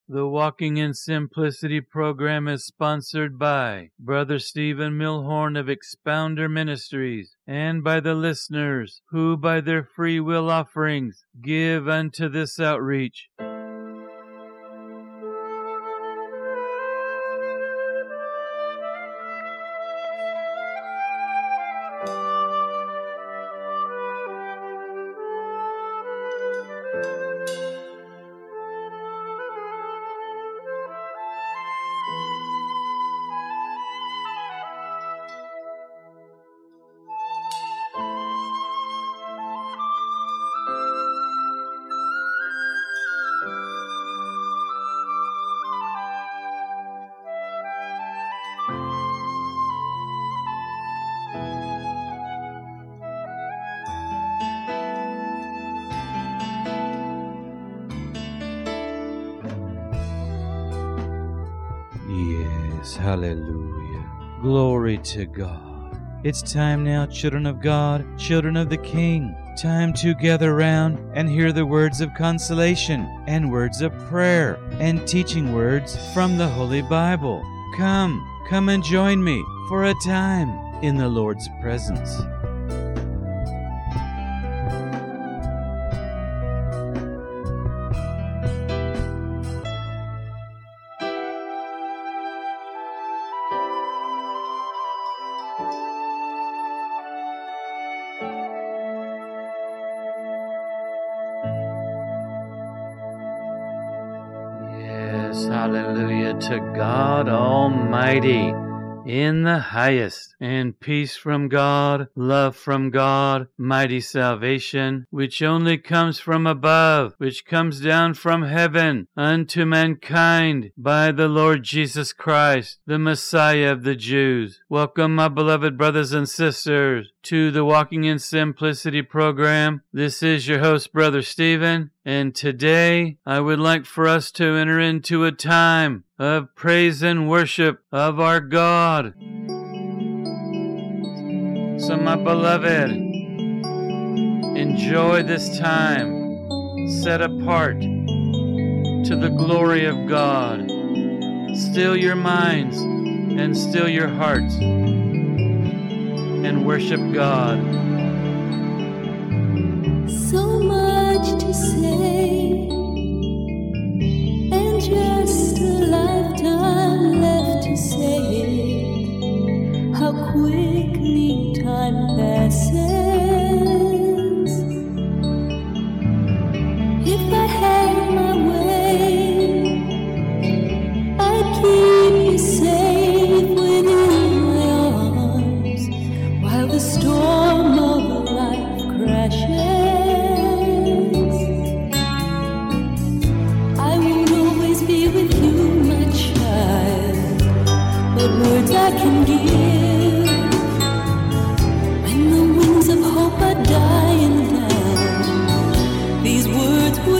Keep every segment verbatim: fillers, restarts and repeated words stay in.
The Walking in Simplicity program is sponsored by Brother Stephen Milhorn of Expounder Ministries and by the listeners who by their free will offerings give unto this outreach. Yes, hallelujah. Glory to God. It's time now, children of God, children of the King. Time to gather round and hear the words of consolation and words of prayer and teaching words from the Holy Bible. Come, come and join me for a time in the Lord's presence. Hallelujah to God Almighty in the highest, and peace from God, love from God, mighty salvation, which only comes from above, which comes down from heaven unto mankind by the Lord Jesus Christ, the Messiah of the Jews. Welcome, my beloved brothers and sisters, to the Walking in Simplicity program. This is your host, Brother Stephen, and today I would like for us to enter into a time of praise and worship of our God. So, my beloved, enjoy this time set apart to the glory of God. Still your minds and still your hearts and worship God. So much to say, and just a lifetime left to say. How quickly time passes. If I had my way, I'd keep you safe within my arms while the storm of life crashes. Words I can give when the wings of hope are dying down. These words will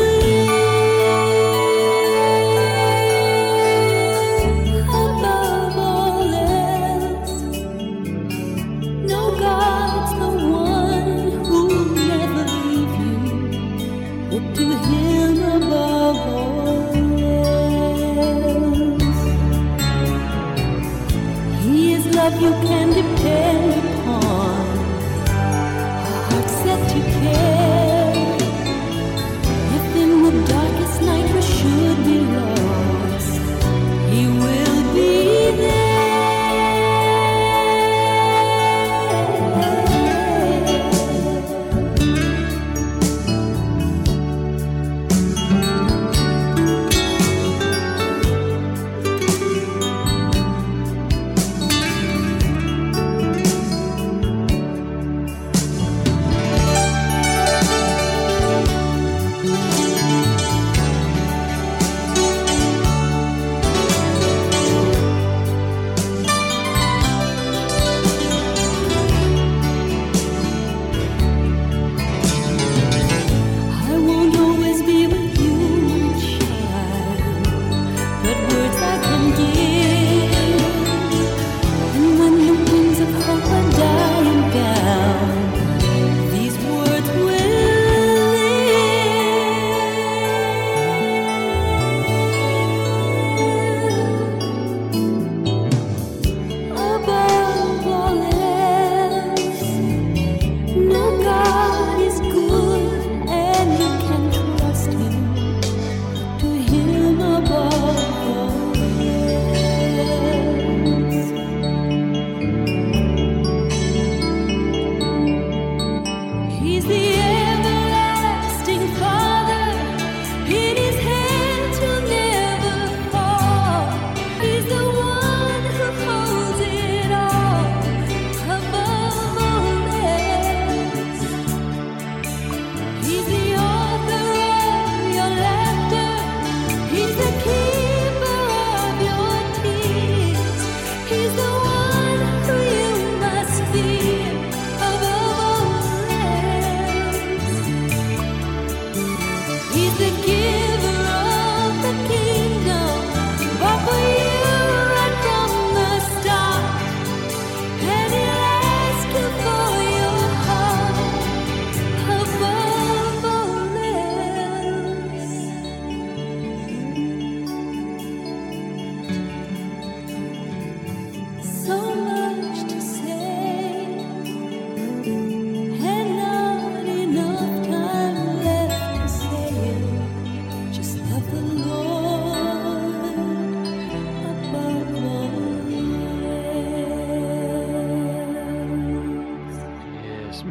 live above all else. No, God's the one who'll never leave you. Look to Him above all. Love you can depend upon, a heart set to care. If in the darkest night we should be lost, He will be there.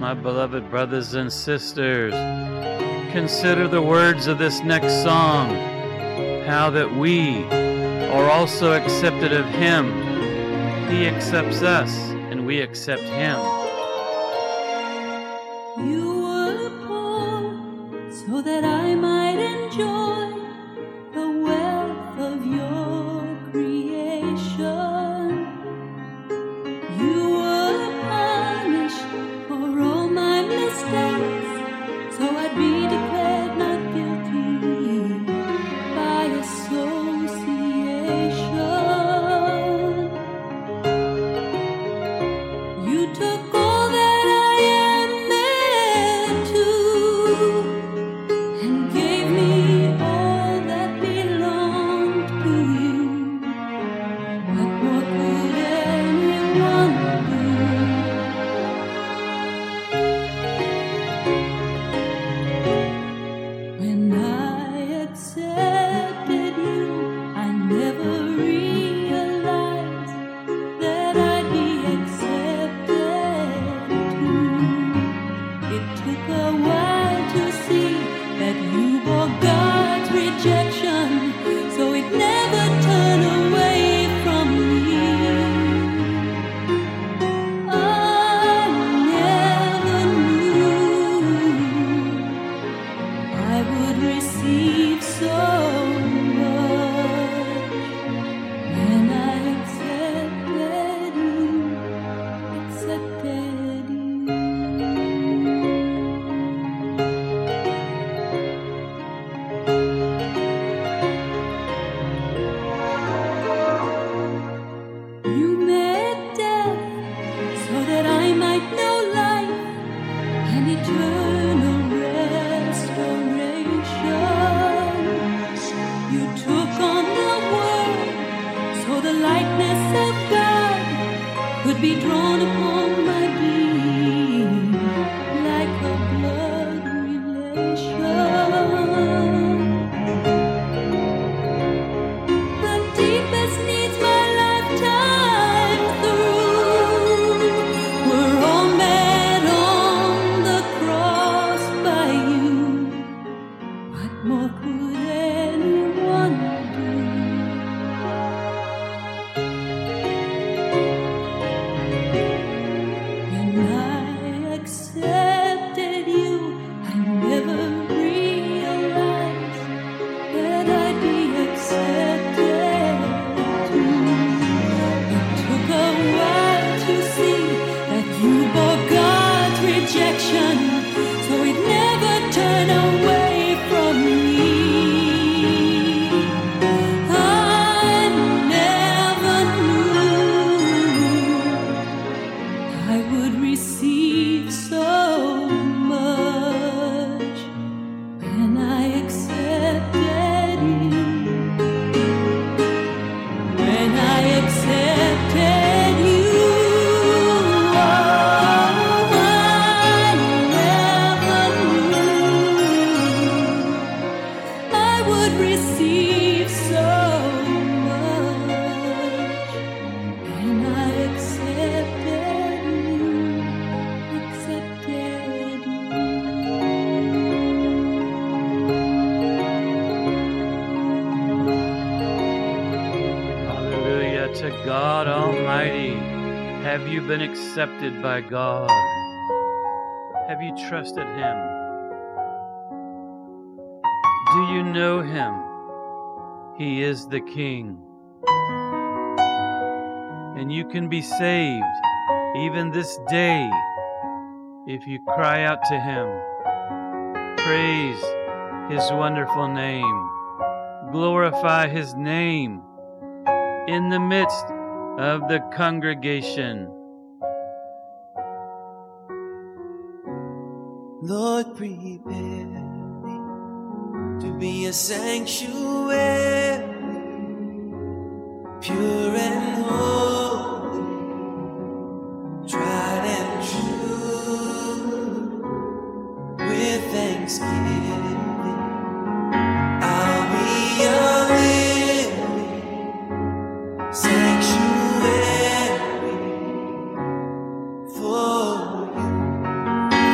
my beloved brothers and sisters, consider the words of this next song, how that we are also accepted of Him. He accepts us, and we accept Him. You were poor so that I might enjoy the wealth of your creation. You were punished for all my mistakes, so I'd be declared not guilty by association. You took all that I am meant to and gave me all that belonged to you. What more could anyone do? When I accepted you, I never realized that I'd be accepted too. It took a while to see that you bore God's rejection, so it never turned away from me. I never knew I would receive so much when I accepted you, accepted you. You met death so that I might know life and eternal restoration. You took on the world so the likeness of God could be drawn upon my being like a blood relation. The deepest needs my lifetime through were all met on the cross by you. What more could anyone do? When I accepted you, I never realized that I'd be accepted too. It took a while to see that you bore God's rejection, so it never turned away from me. I never knew I would receive so much when I accepted you. When I accepted you, oh, I never knew I would receive so much when I accepted you, accepted you. Hallelujah to God Almighty. Have you been accepted by God? Have you trusted Him? Do you know Him? He is the King. And you can be saved even this day if you cry out to Him. Praise His wonderful name. Glorify His name in the midst of the congregation. Lord, prepare me to be a sanctuary, pure and holy, tried and true. With thanksgiving, I'll be a living sanctuary for you.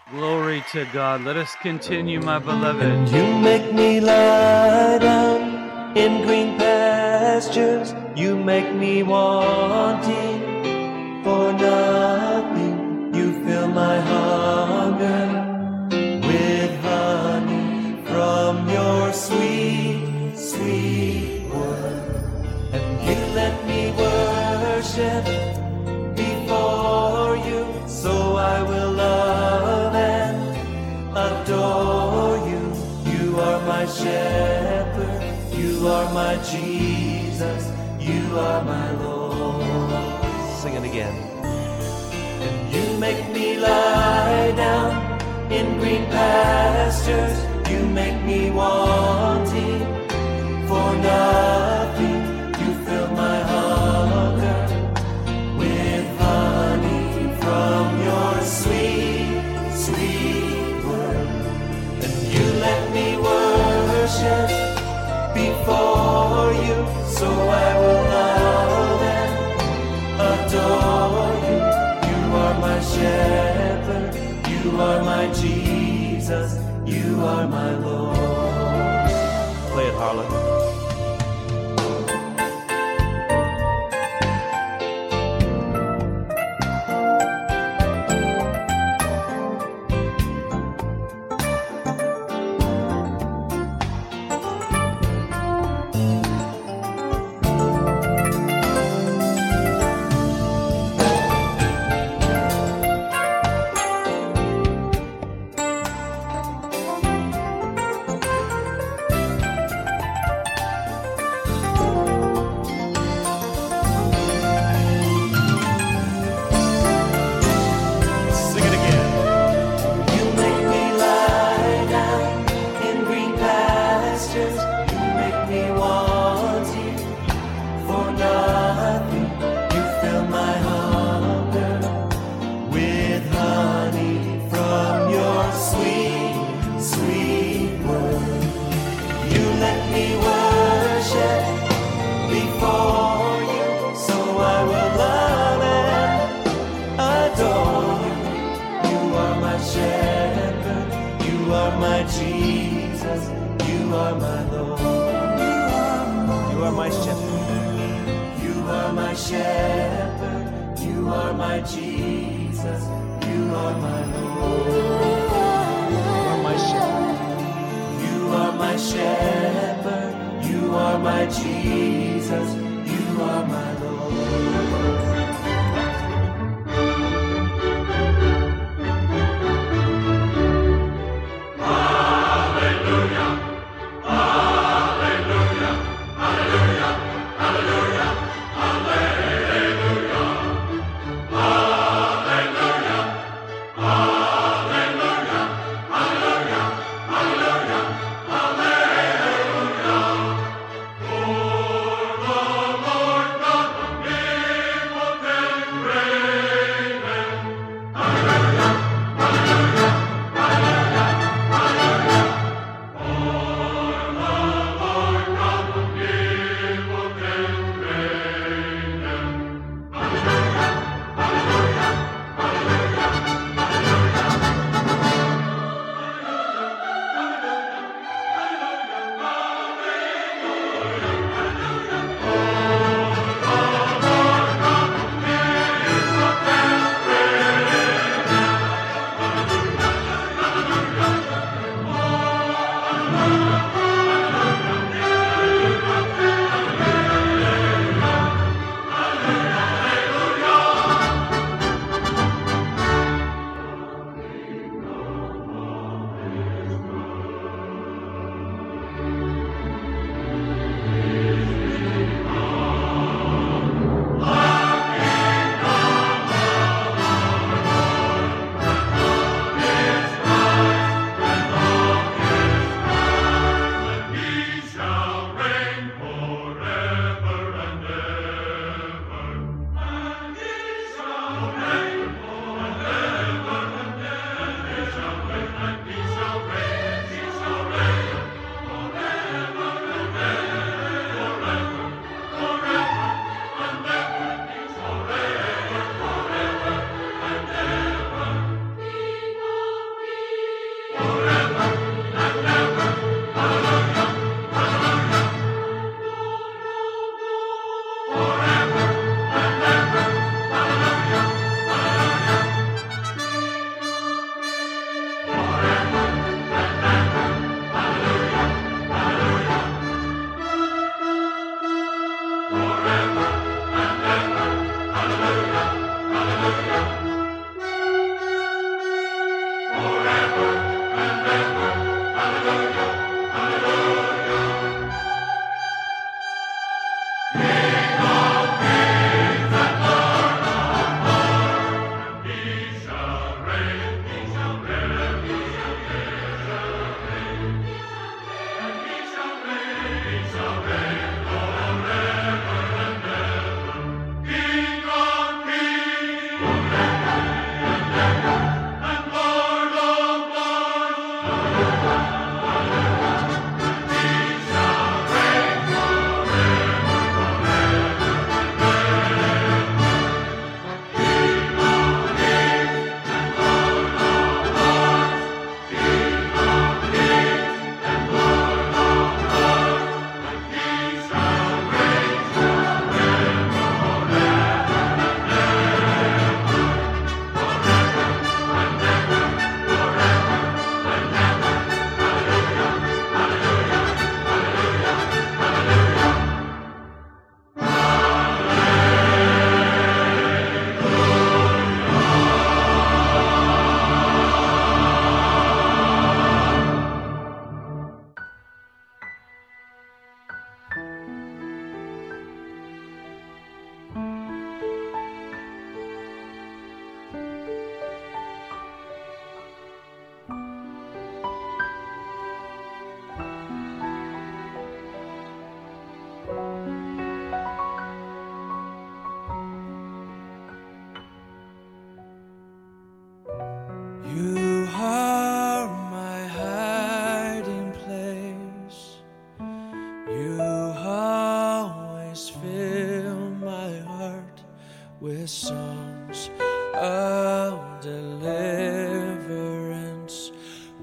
Glory to God. Let us continue, my beloved. You make me lie down in green pastures. You make me wanting for nothing. You fill my hunger with honey from your sweet, sweet word. And you let me worship before you, so I will love and adore you. You are my shepherd, you are my Jesus, you are my Lord. Sing it again. And you make me lie down in green pastures. You make me wanting for nothing. You fill my hunger with honey from your sweet, sweet word. And you let me worship before you, so I will love and adore you. You are my shepherd, you are my Jesus, you are my Lord. Play it, Harlan.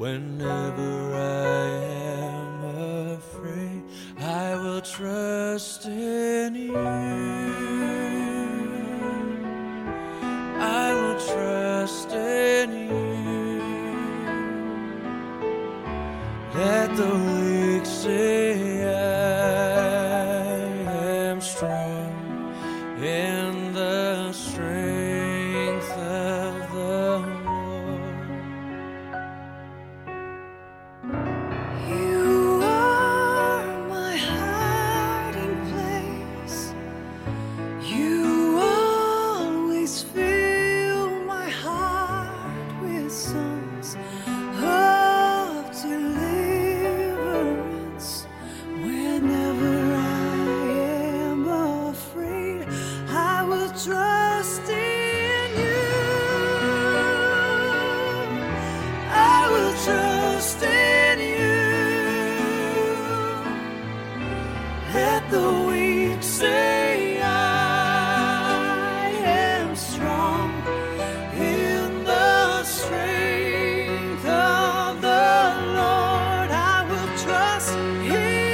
Whenever I am afraid, I will trust in you. I will trust in you. Let the weak say I am strong in the strength of the Lord. You are my hiding place. You always fill my heart with songs of deliverance. Whenever I am afraid, I will trust in you. I will trust in you. Let the weak say I am strong in the strength of the Lord. I will trust in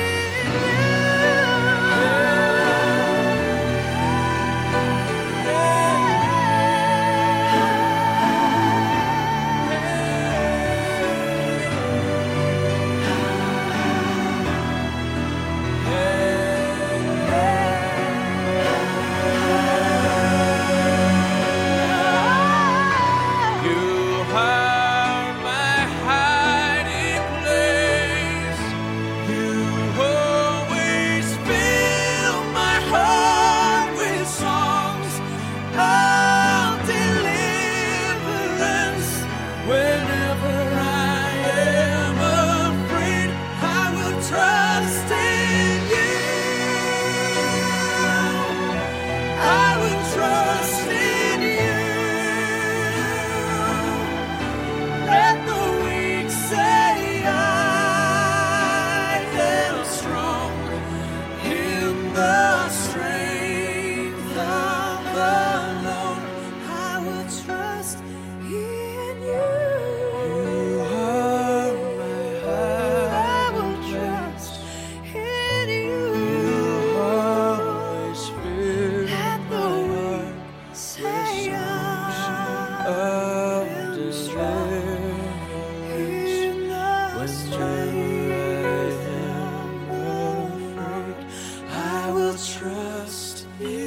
You are my hiding place. You always fill my heart with songs of deliverance. Whenever I am afraid, I will trust in you. I will trust in you. Let the weak say I am strong in the strength of the Lord. I will trust in you. You are my I will trust in you. always fill Let the my weak heart say I of am strong deliverance. in the strength Whenever I am afraid, I will trust in you.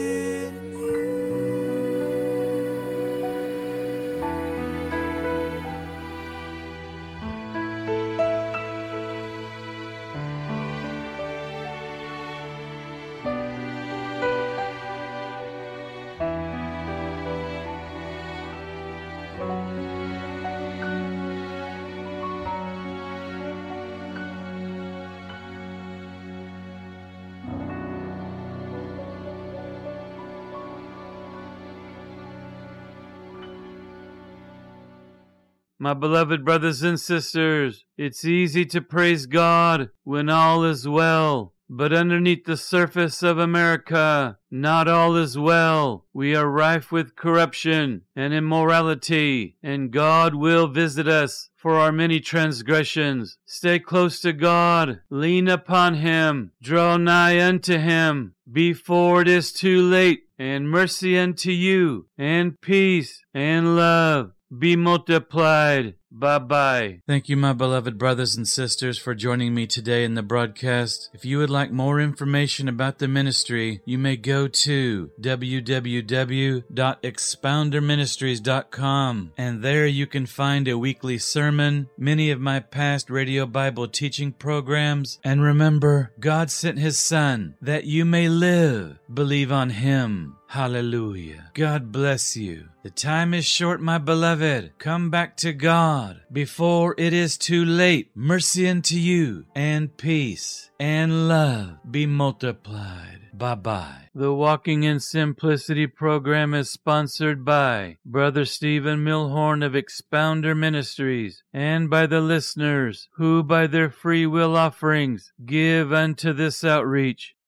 My beloved brothers and sisters, it's easy to praise God when all is well. But underneath the surface of America, not all is well. We are rife with corruption and immorality, and God will visit us for our many transgressions. Stay close to God, lean upon Him, draw nigh unto Him, before it is too late, and mercy unto you, and peace, and love be multiplied. Bye-bye. Thank you, my beloved brothers and sisters, for joining me today in the broadcast. If you would like more information about the ministry, you may go to w w w dot expounder ministries dot com, and there you can find a weekly sermon, many of my past radio Bible teaching programs, and remember, God sent His Son that you may live. Believe on Him. Hallelujah. God bless you. The time is short, my beloved. Come back to God before it is too late. Mercy unto you, and peace, and love be multiplied. Bye-bye. The Walking in Simplicity program is sponsored by Brother Stephen Milhorn of Expounder Ministries and by the listeners who by their free will offerings give unto this outreach.